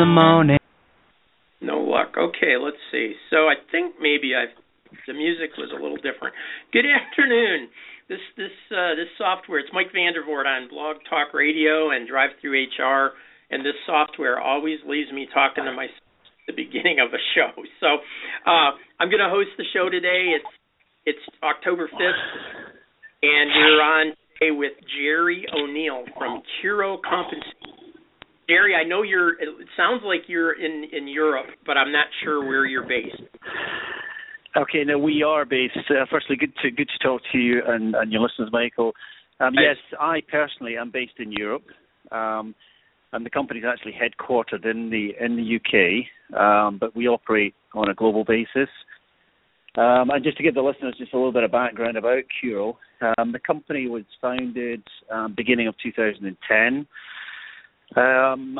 the morning. No luck. Okay, let's see. So I think maybe the music was a little different. Good afternoon. This software, it's Mike Vandervoort on Blog Talk Radio and Drive Through HR, and this software always leaves me talking to myself at the beginning of a show. So I'm going to host the show today. It's October 5th, and we're on today with Jerry O'Neill from Curo Compensation. Jerry, I know it sounds like you're in Europe, but I'm not sure where you're based. Okay, no, we are based. Firstly, good to talk to you and your listeners, Michael. Yes, I personally am based in Europe, and the company's actually headquartered in the UK, but we operate on a global basis. And just to give the listeners just a little bit of background about Curo, the company was founded beginning of 2010. And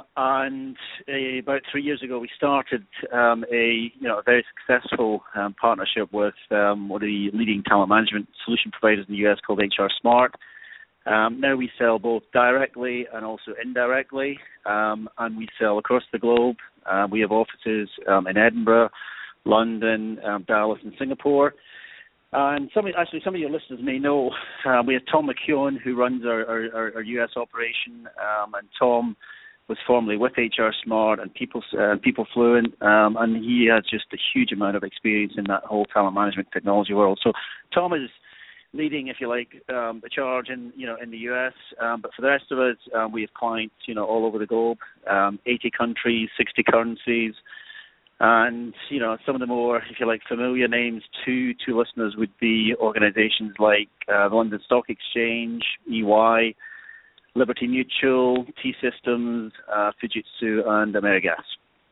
about 3 years ago, we started a very successful partnership with one of the leading talent management solution providers in the US called HR Smart. Now we sell both directly and also indirectly, and we sell across the globe. We have offices in Edinburgh, London, Dallas, and Singapore. And some of your listeners may know we have Tom McKeown, who runs our U.S. operation, and Tom was formerly with HR Smart and People Fluent, and he has just a huge amount of experience in that whole talent management technology world. So Tom is leading, if you like, the charge in the U.S., but for the rest of us, we have clients all over the globe, 80 countries, 60 currencies. And, some of the more, if you like, familiar names to listeners would be organizations like the London Stock Exchange, EY, Liberty Mutual, T-Systems, Fujitsu, and AmeriGas.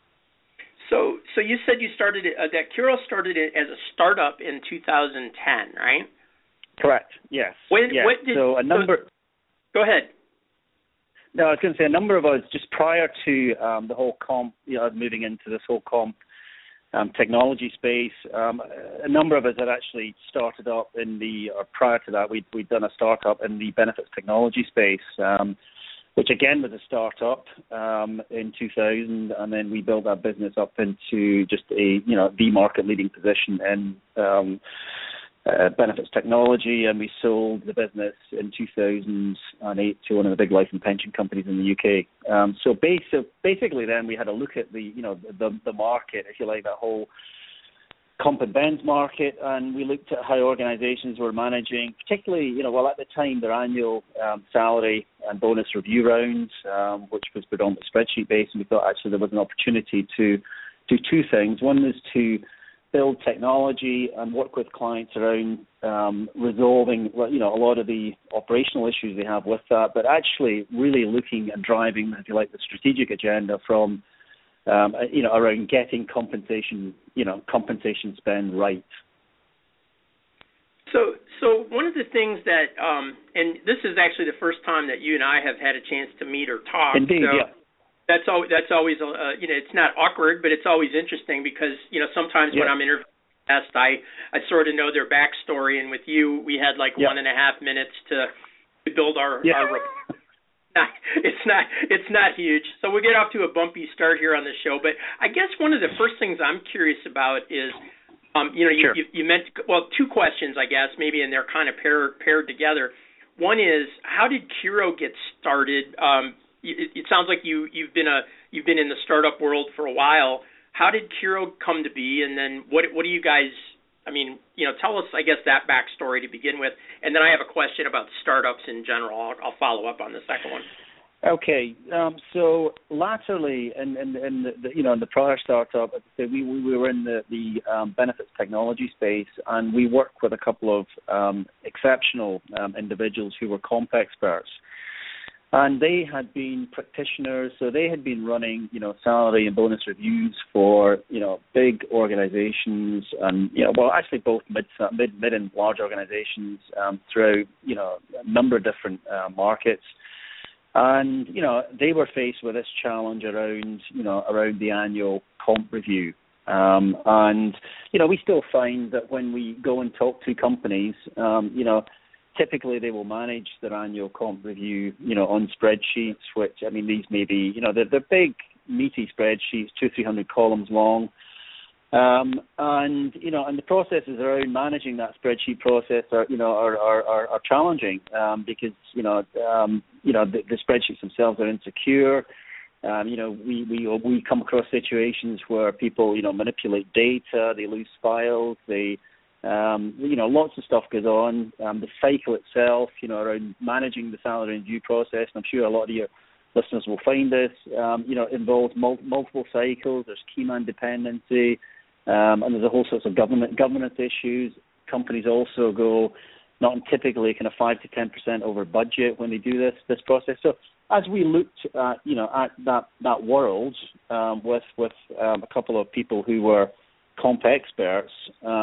So you said you started that Curo started it as a startup in 2010, right? Correct, yes. Go ahead. No, I was going to say a number of us, just prior to the whole comp, moving into this whole comp technology space, a number of us had actually started up or prior to that, we'd done a startup in the benefits technology space, which again was a startup in 2000, and then we built that business up into just the market leading position in benefits technology, and we sold the business in 2008 to one of the big life and pension companies in the UK. So basically, then we had a look at the market, if you like, that whole comp and bends market, and we looked at how organizations were managing, particularly, at the time, their annual salary and bonus review rounds, which was predominantly spreadsheet based, and we thought actually there was an opportunity to do two things. One was to build technology and work with clients around resolving, a lot of the operational issues they have with that, but actually really looking and driving, if you like, the strategic agenda from, around getting compensation spend right. So one of the things that, and this is actually the first time that you and I have had a chance to meet or talk. Indeed, yeah. That's always it's not awkward, but it's always interesting because sometimes when I'm interviewing guests, I sort of know their backstory, and with you we had 1.5 minutes to build our report. It's not huge, so we'll get off to a bumpy start here on the show. But I guess one of the first things I'm curious about is you meant two questions, I guess, maybe, and they're kind of paired together. One is, how did Curo get started? It sounds like you've been in the startup world for a while. How did Curo come to be, and then what do you guys? Tell us, I guess, that backstory to begin with, and then I have a question about startups in general. I'll follow up on the second one. Okay, so laterally, in the prior startup, we were in the benefits technology space, and we worked with a couple of exceptional individuals who were comp experts. And they had been practitioners, so they had been running, salary and bonus reviews for, big organizations, and actually both mid and large organizations throughout, a number of different markets. And they were faced with this challenge around the annual comp review. And we still find that when we go and talk to companies, typically they will manage their annual comp review, on spreadsheets, which, these may be, they're big, meaty spreadsheets, 200-300 columns long. And the processes around managing that spreadsheet process are challenging because the spreadsheets themselves are insecure. We come across situations where people manipulate data, they lose files, they lots of stuff goes on. The cycle itself, around managing the salary review process, and I'm sure a lot of your listeners will find this, involves multiple cycles. There's key man dependency. And there's a whole sorts of governance issues. Companies also go not typically kind of 5 to 10% over budget when they do this process. So as we looked at that world with a couple of people who were comp experts,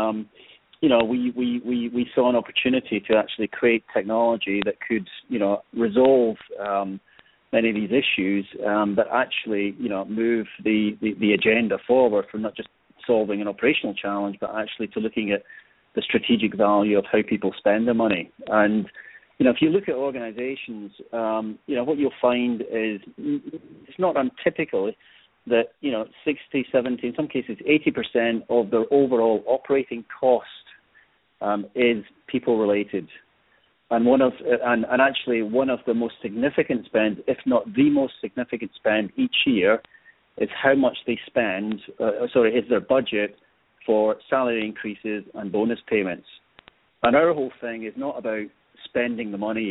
we saw an opportunity to actually create technology that could resolve many of these issues, that actually move the agenda forward from not just solving an operational challenge, but actually to looking at the strategic value of how people spend their money. And, if you look at organizations, what you'll find is it's not untypical that, 60, 70, in some cases 80% of their overall operating cost is people related. And one of the most significant spend, if not the most significant spend each year, is how much they spend, is their budget for salary increases and bonus payments. And our whole thing is not about spending the money,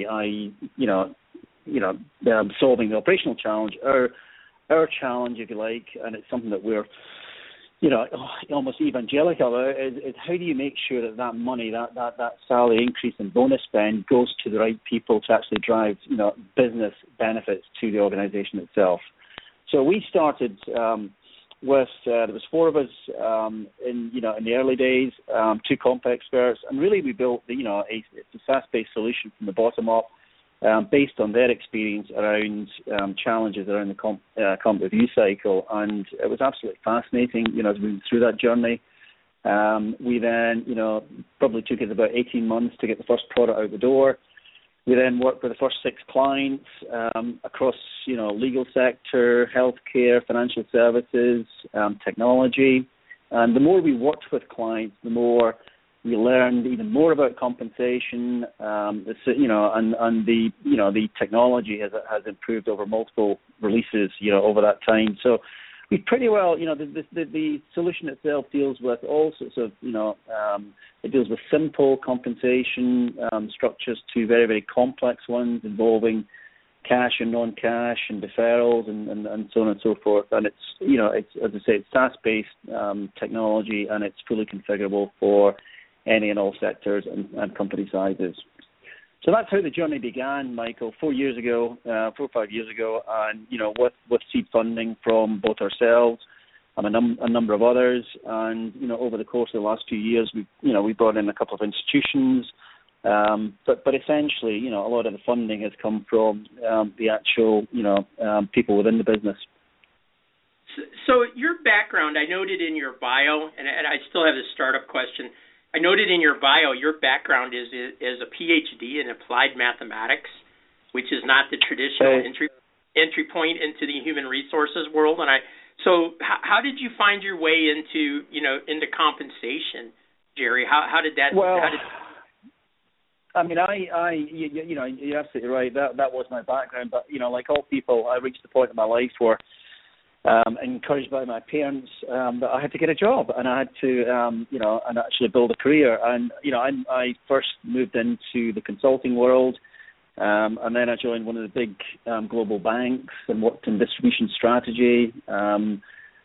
solving the operational challenge. Our challenge, if you like, and it's something that we're, almost evangelical about, is how do you make sure that money, that salary increase and bonus spend goes to the right people to actually drive, business benefits to the organization itself. So we started with there was 4 of us in the early days, 2 comp experts, and really we built a SaaS-based solution from the bottom up, based on their experience around challenges around the comp review cycle, and it was absolutely fascinating. As we went through that journey, we then probably took us about 18 months to get the first product out the door. We then worked with the first 6 clients across, legal sector, healthcare, financial services, technology. And the more we worked with clients, the more we learned even more about compensation. And the technology has improved over multiple releases, over that time. So we pretty well, the solution itself deals with all sorts of, it deals with simple compensation structures to very, very complex ones involving cash and non-cash and deferrals and so on and so forth. And it's as I say, it's SaaS-based technology, and it's fully configurable for any and all sectors and company sizes. So that's how the journey began, Michael, 4 or 5 years ago, and with seed funding from both ourselves and a number of others. And over the course of the last few years, we brought in a couple of institutions, but essentially, a lot of the funding has come from the actual people within the business. So your background, I noted in your bio, and I still have this startup question. I noted in your bio your background is a PhD in applied mathematics, which is not the traditional entry point into the human resources world. And so how did you find your way into compensation, Jerry? How did that? Well, you're absolutely right. That was my background. But like all people, I reached the point in my life where, encouraged by my parents, that I had to get a job, and I had to, and actually build a career. And I first moved into the consulting world, and then I joined one of the big global banks and worked in distribution strategy. And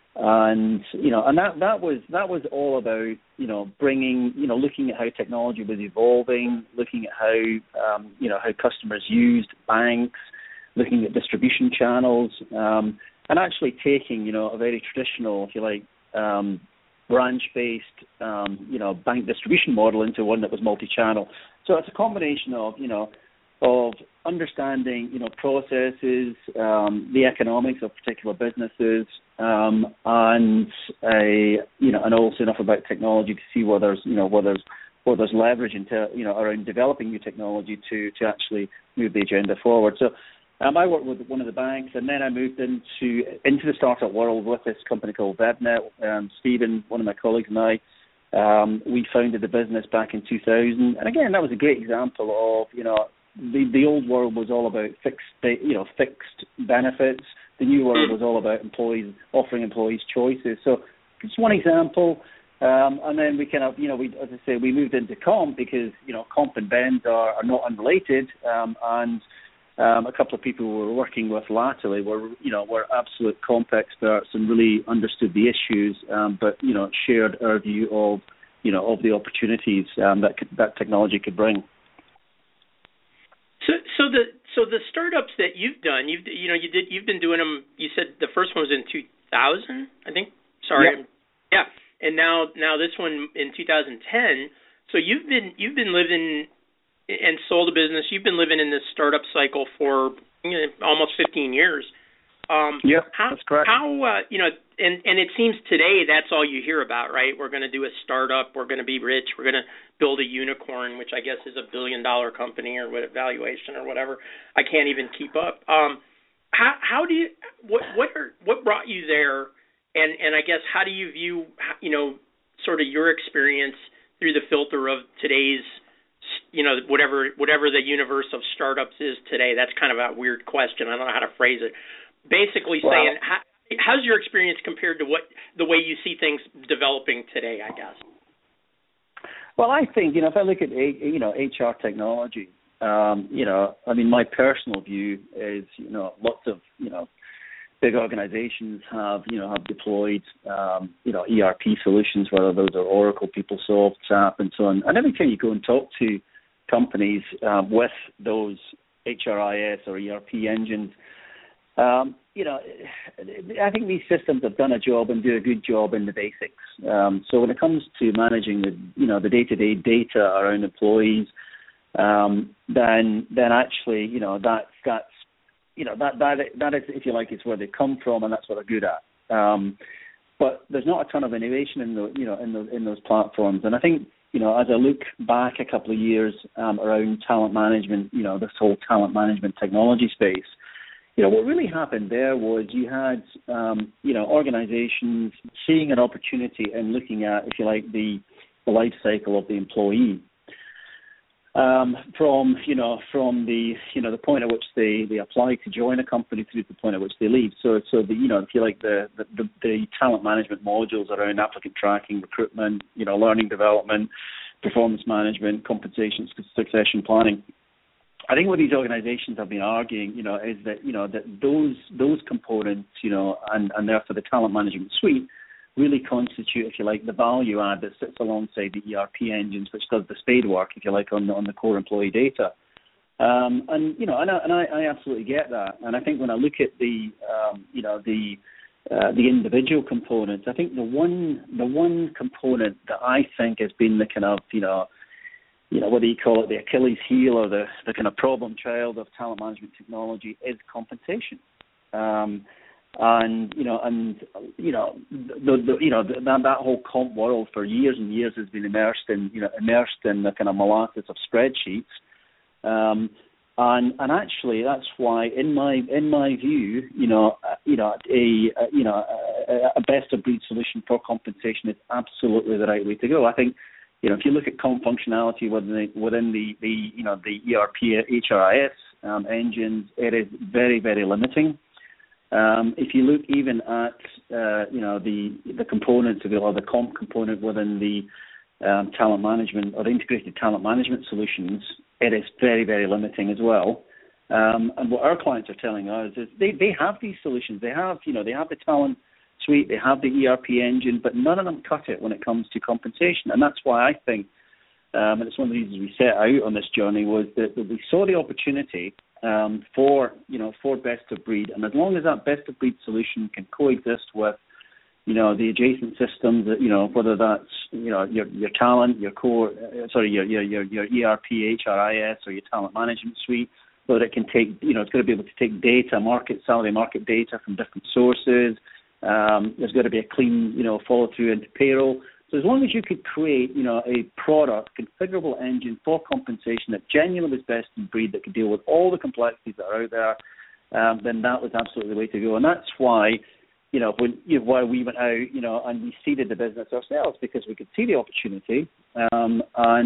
that was all about bringing, looking at how technology was evolving, looking at how customers used banks, looking at distribution channels. And actually taking, a very traditional, if you like, branch-based, bank distribution model into one that was multi-channel. So it's a combination of understanding, processes, the economics of particular businesses, and also enough about technology to see whether there's leverage into, around developing new technology to actually move the agenda forward. So I worked with one of the banks, and then I moved into the startup world with this company called Webnet. Stephen, one of my colleagues, and I, we founded the business back in 2000. And again, that was a great example of, the old world was all about fixed benefits. The new world was all about offering employees choices. So just one example. And then we kind of, as I say, we moved into comp because, comp and bends are not unrelated. And a couple of people we were working with latterly were absolute comp experts and really understood the issues, but shared our view of the opportunities that technology could bring. So the startups that you've done, you've been doing them. You said the first one was in 2000, I think. Sorry, yeah, and now this one in 2010. So you've been living and sold a business. You've been living in this startup cycle for almost 15 years. That's correct. And it seems today that's all you hear about, right? We're going to do a startup. We're going to be rich. We're going to build a unicorn, which I guess is $1 billion company or what valuation or whatever. I can't even keep up. How do you what brought you there? And I guess how do you view sort of your experience through the filter of today's whatever the universe of startups is today? That's kind of a weird question. I don't know how to phrase it. Basically saying, how's your experience compared to the way you see things developing today, I guess? Well, I think, if I look at, HR technology, my personal view is, lots of, big organizations have deployed, ERP solutions, whether those are Oracle, PeopleSoft, SAP, and so on. And every time you go and talk to companies with those HRIS or ERP engines, I think these systems have done a job and do a good job in the basics. So when it comes to managing the day-to-day data around employees, then actually, that is, if you like, is where they come from, and that's what they're good at. But there's not a ton of innovation in those platforms, and I think as I look back a couple of years around talent management, this whole talent management technology space. What really happened there was you had, organizations seeing an opportunity and looking at, if you like, the life cycle of the employee, from the point at which they apply to join a company through to the point at which they leave. So if you like, the talent management modules around applicant tracking, recruitment, learning development, performance management, compensation, succession planning. I think what these organizations have been arguing, is that, that those components, and therefore the talent management suite really constitute, if you like, the value add that sits alongside the ERP engines, which does the spade work, if you like, on the core employee data. And I absolutely get that. And I think when I look at the individual components, I think the one component that I think has been the kind of, whether you call it the Achilles heel or the kind of problem child of talent management technology is compensation. That whole comp world for years and years has been immersed in the kind of molasses of spreadsheets. And actually, that's why, in my view, a best of breed solution for compensation is absolutely the right way to go. I think, if you look at comp functionality within the ERP HRIS engines, it is very, very limiting. If you look even at the components of the comp component within the talent management or the integrated talent management solutions, it is very, very limiting as well. And what our clients are telling us is they have these solutions. They have the talent suite, they have the ERP engine, but none of them cut it when it comes to compensation. And that's why I think, and it's one of the reasons we set out on this journey, was that we saw the opportunity for best of breed. And as long as that best of breed solution can coexist with, the adjacent systems that, whether that's, your talent, your core, your ERP, HRIS, or your talent management suite, so that it can take, it's got to be able to take data, salary market data from different sources. There's got to be a clean, follow through into payroll. So as long as you could create, a product, configurable engine for compensation that genuinely was best in breed, that could deal with all the complexities that are out there, then that was absolutely the way to go. And that's why, why we went out, and we seeded the business ourselves, because we could see the opportunity, and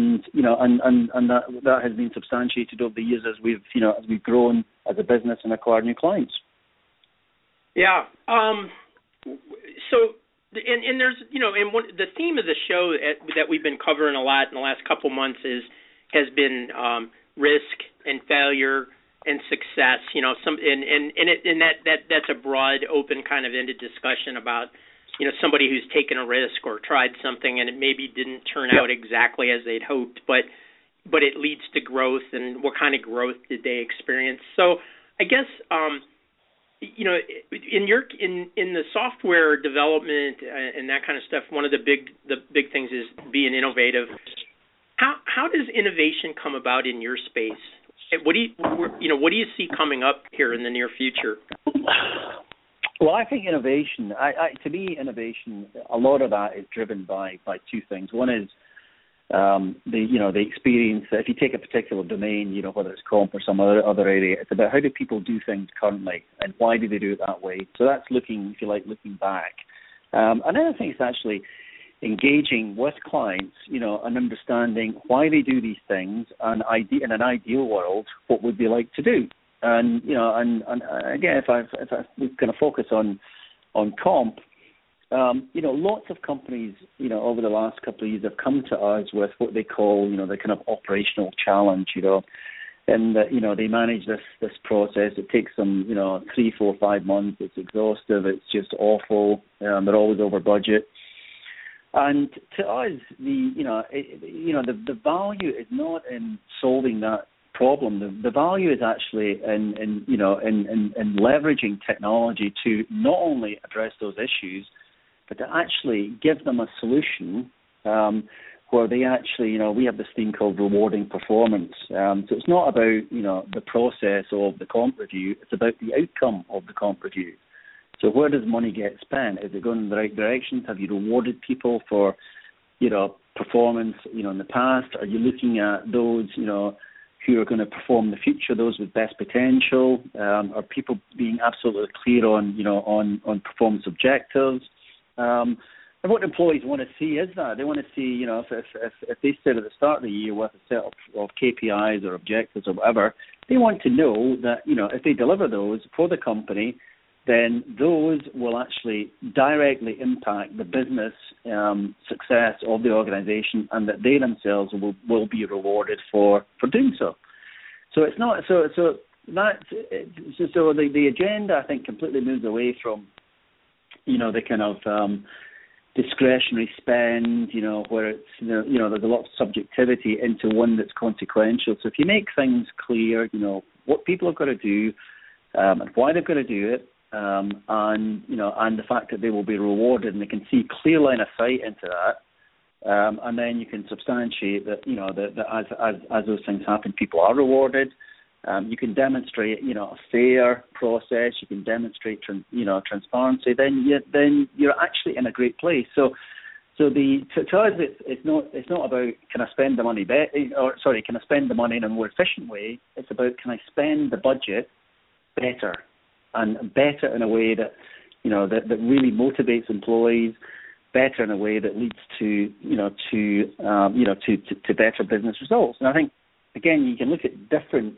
that has been substantiated over the years as we've grown as a business and acquired new clients. Yeah. So, and there's, and the theme of the show that we've been covering a lot in the last couple months has been risk and failure and success. That's a broad, open, kind of ended discussion about somebody who's taken a risk or tried something and it maybe didn't turn out exactly as they'd hoped, but it leads to growth, and what kind of growth did they experience? So I guess in the software development and that kind of stuff, one of the big things is being innovative. How does innovation come about in your space? What do you see coming up here in the near future? Well, I think innovation. To me, innovation. A lot of that is driven by two things. One is the experience. If you take a particular domain, whether it's comp or some other area, it's about how do people do things currently and why do they do it that way. So that's looking back. Another thing is actually engaging with clients, and understanding why they do these things, and in an ideal world, what would they like to do? And again, if we kind of focus on comp, lots of companies, over the last couple of years have come to us with what they call, the kind of operational challenge, and they manage this process. It takes them, 3, 4, 5 months. It's exhaustive. It's just awful. They're always over budget. And to us, the value is not in solving that problem. The value is actually in leveraging technology to not only address those issues, but to actually give them a solution where they actually, we have this thing called rewarding performance. So it's not about, the process of the comp review. It's about the outcome of the comp review. So where does money get spent? Is it going in the right direction? Have you rewarded people for, performance, in the past? Are you looking at those, who are going to perform in the future, those with best potential? Are people being absolutely clear on performance objectives? And what employees want to see is that. They want to see, if they sit at the start of the year with a set of KPIs or objectives or whatever, they want to know that, if they deliver those for the company, then those will actually directly impact the business success of the organization, and that they themselves will be rewarded for doing so. So it's not so the agenda, I think, completely moves away from the kind of discretionary spend, where it's there's a lot of subjectivity, into one that's consequential. So if you make things clear, what people have got to do and why they've got to do it. And the fact that they will be rewarded, and they can see clear line of sight into that, and then you can substantiate that that as those things happen, people are rewarded. You can demonstrate a fair process. You can demonstrate transparency. Then you're actually in a great place. So to us, it's not about can I spend the money can I spend the money in a more efficient way. It's about can I spend the budget better. And better in a way that, that really motivates employees, better in a way that leads to better business results. And I think, again, you can look at different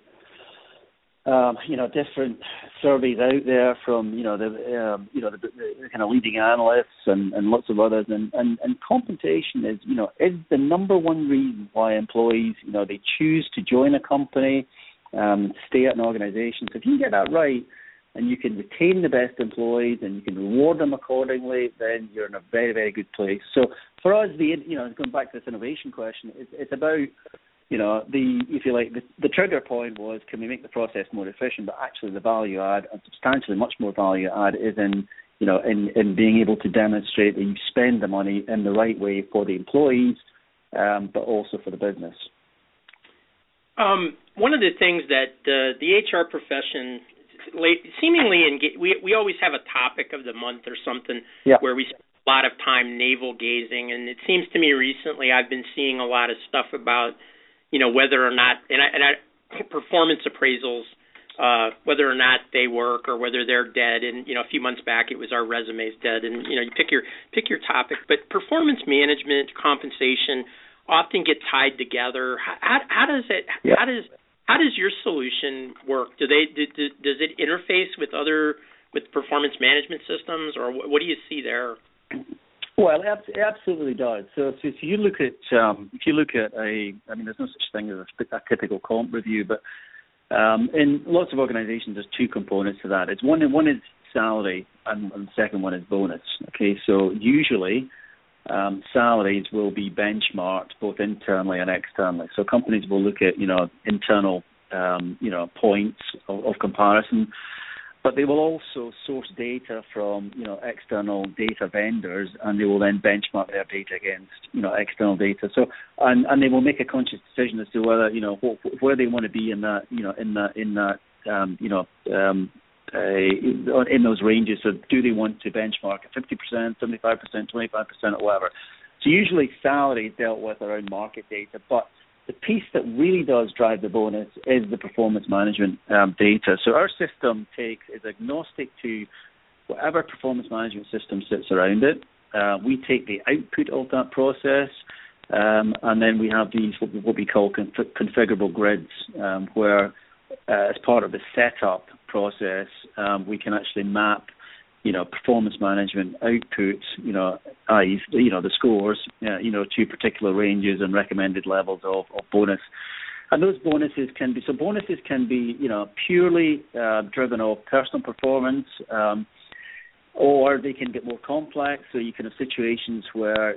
surveys out there from, the kind of leading analysts and lots of others, and compensation is the number one reason why employees, they choose to join a company, stay at an organization. So if you get that right, and you can retain the best employees, and you can reward them accordingly, then you're in a very, very good place. So for us, going back to this innovation question, it's about, the trigger point was, can we make the process more efficient? But actually, the value add, and substantially much more value add, is in being able to demonstrate that you spend the money in the right way for the employees, but also for the business. One of the things that the HR profession seemingly we always have a topic of the month or something where we spend a lot of time navel gazing, and it seems to me recently I've been seeing a lot of stuff about whether or not and performance appraisals whether or not they work or whether they're dead. And a few months back it was our resume's dead. And you pick your topic. But performance management, compensation often get tied together. How does it? Yeah. How does your solution work? Does it interface with performance management systems, or what do you see there? Well, it absolutely does. So if you look at there's no such thing as a typical comp review, but in lots of organizations, there's two components to that. It's one is salary, and the second one is bonus. Okay, so usually salaries will be benchmarked both internally and externally. So companies will look at internal points of comparison, but they will also source data from external data vendors, and they will then benchmark their data against external data. So and they will make a conscious decision as to whether where they want to be in those ranges. So do they want to benchmark at 50%, 75%, 25%, or whatever? So usually salary is dealt with around market data, but the piece that really does drive the bonus is the performance management data. So our system is agnostic to whatever performance management system sits around it. We take the output of that process, and then we have these what we call configurable grids, where as part of the setup process, we can actually map performance management outputs, i.e., the scores, to particular ranges and recommended levels of bonus. And those bonuses can be purely driven off personal performance, or they can get more complex. So you can have situations where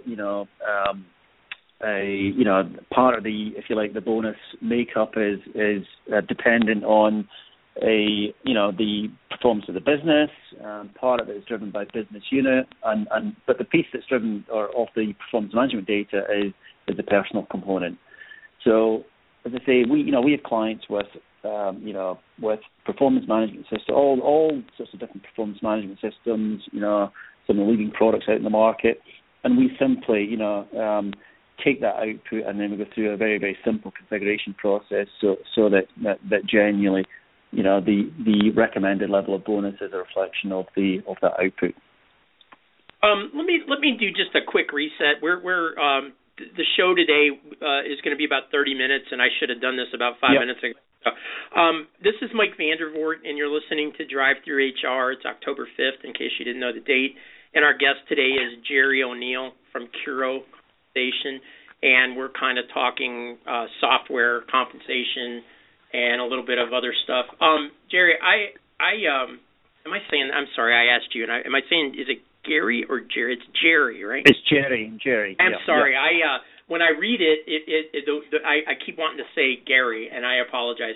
part of the, if you like, the bonus makeup is dependent on the performance of the business. Part of it is driven by business unit, but the piece that's driven off the performance management data is the personal component. So as I say, we have clients with performance management systems, all sorts of different performance management systems, some of the leading products out in the market, and we simply take that output, and then we go through a very, very simple configuration process so that genuinely the recommended level of bonus is a reflection of that output. Let me do just a quick reset. We're the show today is going to be about 30 minutes, and I should have done this about 5 minutes ago. This is Mike Vandervoort, and you're listening to Drive Through HR. It's October 5th, in case you didn't know the date. And our guest today is Jerry O'Neill from Curo Compensation, and we're kind of talking software compensation and a little bit of other stuff. Jerry, am I saying? I'm sorry, I asked you, and am I saying, is it Gary or Jerry? It's Jerry, right? It's Jerry. I'm sorry. Yeah. When I read it, I keep wanting to say Gary, and I apologize.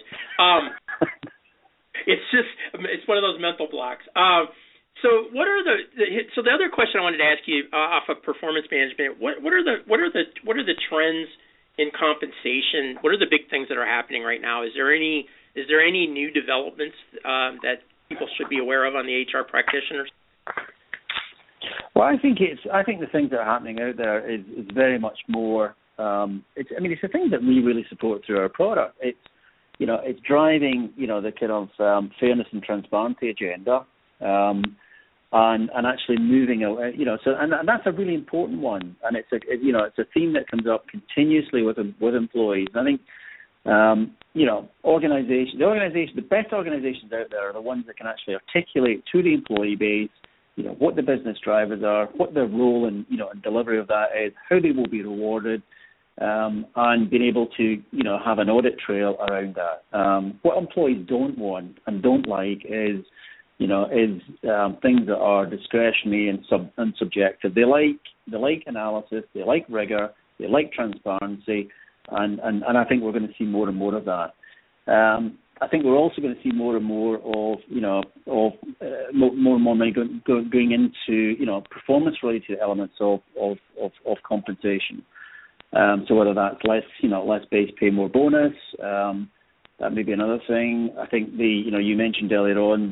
It's one of those mental blocks. So what are the other question I wanted to ask you off of performance management? What are the trends in compensation? What are the big things that are happening right now? Is there any new developments that people should be aware of on the HR practitioners? Well, I think the things that are happening out there is very much more. It's the things that we really support through our product. It's driving the kind of fairness and transparency agenda, and actually moving away. And that's a really important one, and it's a theme that comes up continuously with employees. And I think the best organizations out there are the ones that can actually articulate to the employee base what the business drivers are, what their role in delivery of that is, how they will be rewarded, and being able to have an audit trail around that. What employees don't want and don't like is things that are discretionary and subjective. They like analysis, they like rigor, they like transparency, and I think we're going to see more and more of that. I think we're also going to see more and more of more and more money going into performance related elements of compensation. So whether that's less base pay, more bonus, that may be another thing. I think you mentioned earlier on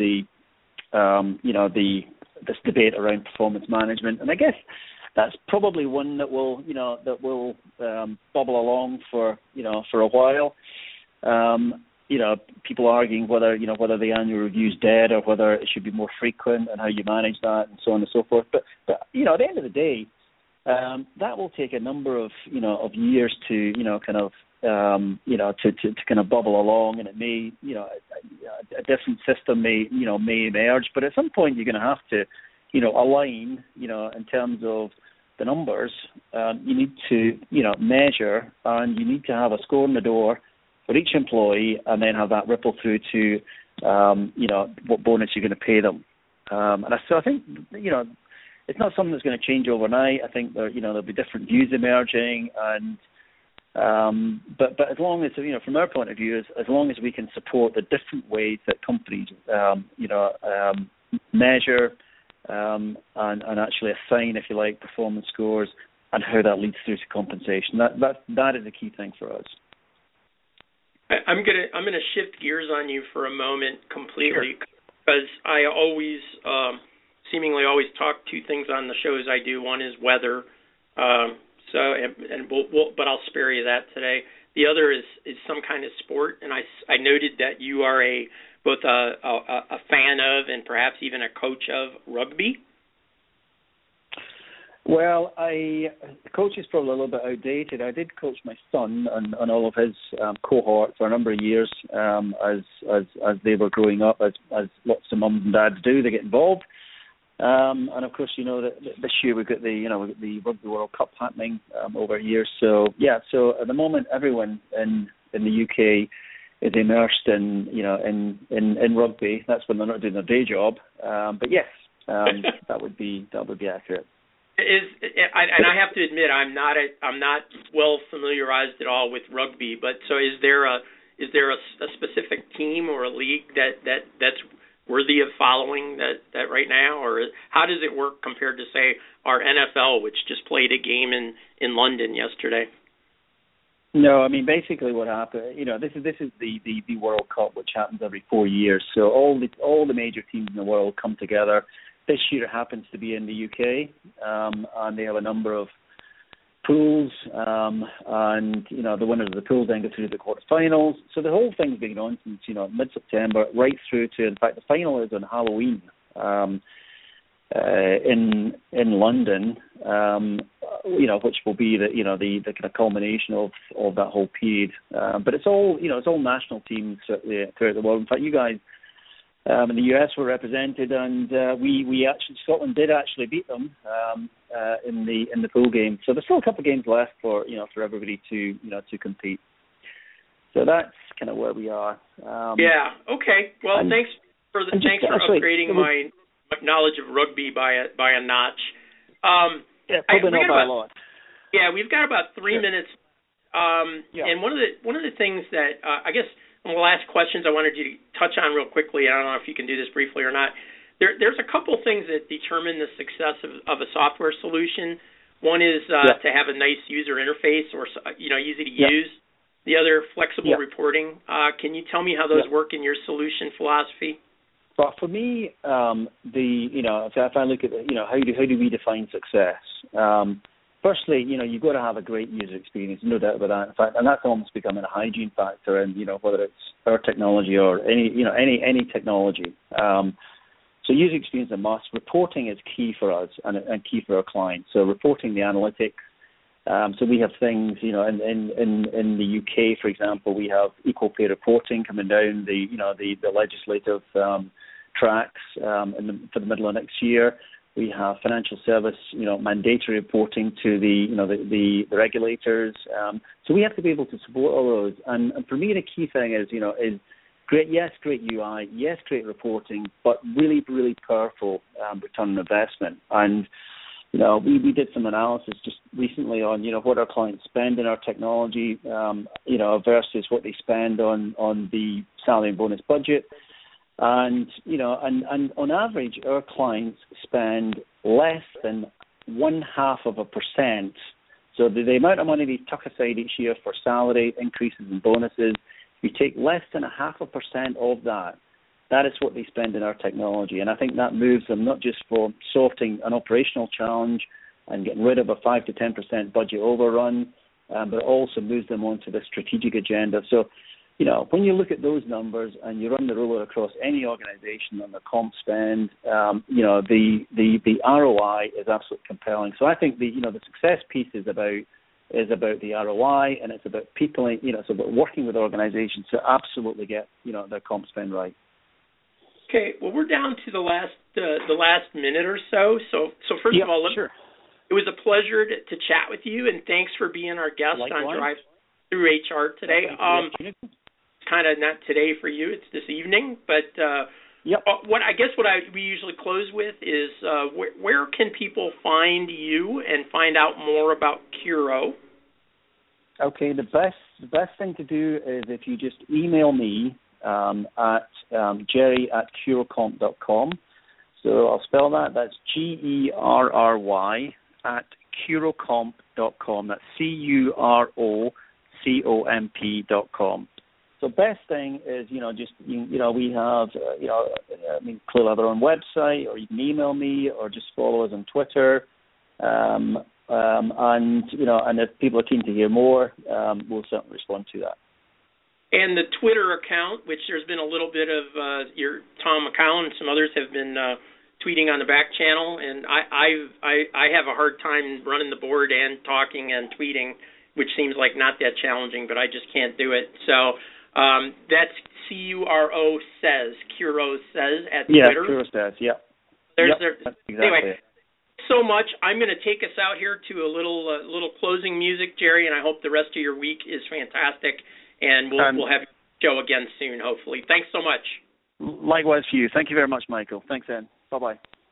this debate around performance management, and I guess that's probably one that will bubble along for a while. people arguing whether the annual review is dead or whether it should be more frequent and how you manage that and so on and so forth. But at the end of the day, that will take a number of years to to kind of bubble along, and it may a different system may emerge. But at some point, you're going to have to align in terms of the numbers. You need to measure, and you need to have a score in the door for each employee, and then have that ripple through to what bonus you're going to pay them. So I think it's not something that's going to change overnight. I think there'll be different views emerging, and but as long as from our point of view, as long as we can support the different ways that companies measure and actually assign, if you like, performance scores, and how that leads through to compensation, that is a key thing for us. I'm gonna shift gears on you for a moment completely, Sure. because I always seemingly always talk two things on the shows I do. One is weather, but I'll spare you that today. The other is some kind of sport, and I noted that you are both a fan of and perhaps even a coach of rugby. Well, coach is probably a little bit outdated. I did coach my son and all of his cohort for a number of years as they were growing up, as lots of mums and dads do. They get involved, and of course, that this year we've got the Rugby World Cup happening over here. So so at the moment, everyone in the UK is immersed in rugby. That's when they're not doing their day job. But yes, that would be accurate. And I have to admit, I'm not well familiarized at all with rugby. But so is there a specific team or a league that's worthy of following that right now, or how does it work compared to, say, our NFL, which just played a game in London yesterday? No, I mean, basically what happened, this is the World Cup, which happens every 4 years. So all the major teams in the world come together. This year it happens to be in the UK, and they have a number of pools, and the winners of the pools then go through the quarterfinals. So the whole thing's been on since mid-September right through to, in fact, the final is on Halloween in London, which will be the kind of culmination of that whole period. But it's all national teams throughout the world. In fact, you guys in the US were represented, and Scotland did actually beat them in the pool game. So there's still a couple of games left for everybody to compete. So that's kind of where we are. Yeah. Okay. Well, thanks for upgrading my knowledge of rugby by a notch. Probably not by a lot. Yeah, we've got about 3 minutes. Yeah. And one of the things that I guess one of the last questions I wanted you to touch on real quickly, I don't know if you can do this briefly or not. There's a couple things that determine the success of a software solution. One is to have a nice user interface or easy to use. The other, flexible reporting. Can you tell me how those work in your solution philosophy? Well, for me, if I look at how do we define success? Firstly, you've got to have a great user experience, no doubt about that. In fact, and that's almost becoming a hygiene factor, and whether it's our technology or any technology. So user experience is a must. Reporting is key for us and key for our clients. So reporting the analytics. So we have things, in the UK, for example, we have equal pay reporting coming down the legislative tracks for the middle of next year. We have financial service, mandatory reporting to the regulators. So we have to be able to support all those. And for me, the key thing is great UI, yes, great reporting, but really, really powerful return on investment. And we did some analysis just recently on what our clients spend in our technology, versus what they spend on the salary and bonus budget. And on average, our clients spend less than 0.5%. So the amount of money they tuck aside each year for salary increases and bonuses, if you take less than 0.5% of that, that is what they spend in our technology. And I think that moves them not just for sorting an operational challenge and getting rid of a 5 to 10% budget overrun, but it also moves them onto the strategic agenda. So when you look at those numbers and you run the ruler across any organization on the comp spend, the ROI is absolutely compelling. So I think the success piece is about the ROI, and it's about people, it's about working with organizations to absolutely get, their comp spend right. Okay, well, we're down to the last minute or so. So first of all, sure. It was a pleasure to chat with you, and thanks for being our guest on Drive Through HR today. Kind of not today for you; it's this evening. But what we usually close with is where can people find you and find out more about Curo? Okay, the best thing to do is if you just email me at jerry@curocomp.com. So I'll spell that. That's GERRY at curocomp.com. That's CUROCOMP.com. So best thing is, we have, clearly have our own website, or you can email me, or just follow us on Twitter. And if people are keen to hear more, we'll certainly respond to that. And the Twitter account, which there's been a little bit of your Tom McCown and some others have been tweeting on the back channel, and I have a hard time running the board and talking and tweeting, which seems like not that challenging, but I just can't do it. So that's Curo says at Twitter. Yeah, Curo says. Yeah. Exactly. Anyway, so much. I'm going to take us out here to a little closing music, Jerry, and I hope the rest of your week is fantastic. And we'll have your show again soon, hopefully. Thanks so much. Likewise for you. Thank you very much, Michael. Thanks, Ed. Bye-bye.